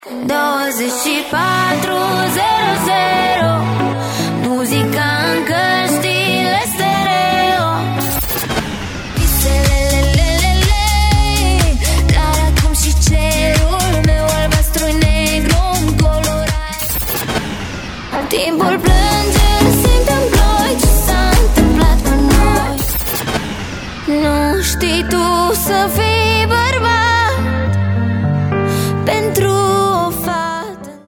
24:00 muzica în căștile stereo. Viselelelelele, dar acum și cerul meu albastru-i negru colorat. Timpul plânge, suntem ploi, ce s-a întâmplat cu noi? Nu știi tu să fii